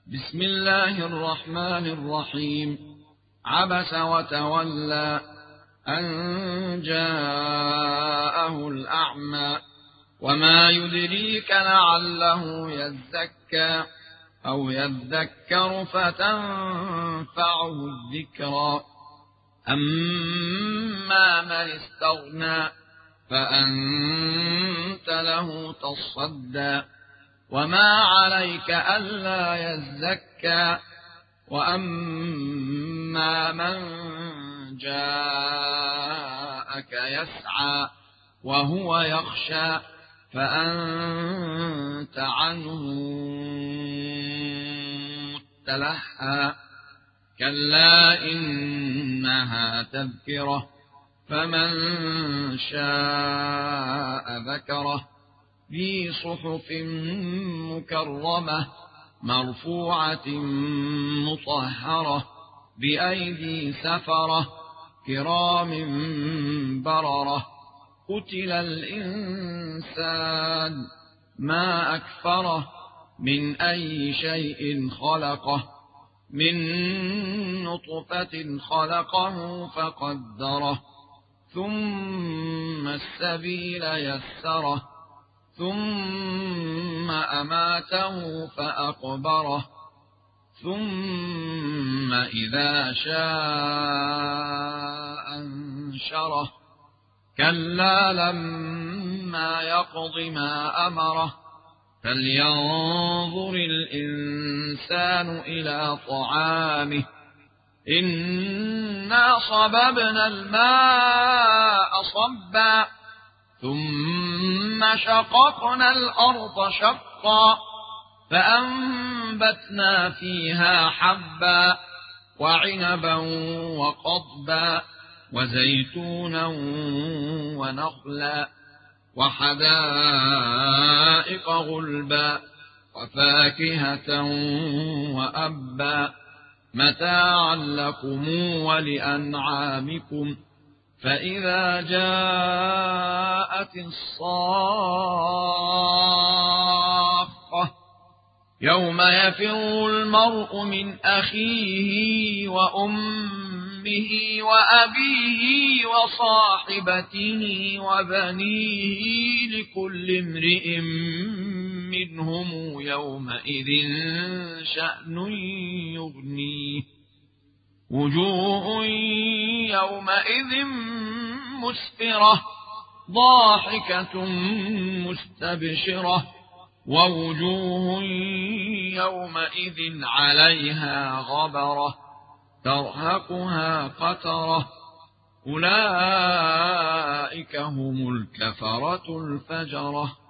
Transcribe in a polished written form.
بسم الله الرحمن الرحيم. عبس وتولى أن جاءه الأعمى وما يدريك لعله يزكى أو يذكر فتنفعه الذكرى. أما من استغنى فأنت له تصدى وما عليك ألا يزكى. وأما من جاءك يسعى وهو يخشى فأنت عنه تلهى. كلا إنها تذكرة فمن شاء ذكره في صحف مكرمة مرفوعة مطهرة بأيدي سفرة كرام بررة. قتل الإنسان ما أكفره من أي شيء خلقه من نطفة خلقه فقدره ثم السبيل يسره ثم أماته فأقبره ثم إذا شاء أنشره. كلا لما يقض ما أمره فلينظر الإنسان إلى طعامه إنا صببنا الماء صبا ثم شققنا الأرض شقا فأنبتنا فيها حبا وعنبا وقضبا وزيتونا ونخلا وحدائق غلبا وفاكهة وأبا متاعا لكم ولأنعامكم. فإذا جاءت الصاخة يوم يفر المرء من أخيه وأمه وأبيه وصاحبته وبنيه لكل امرئ منهم يومئذ شأن يغنيه. وجوه يومئذ مسفرة ضاحكة مستبشرة ووجوه يومئذ عليها غبرة ترهقها قترة. أولئك هم الكفرة الفجرة.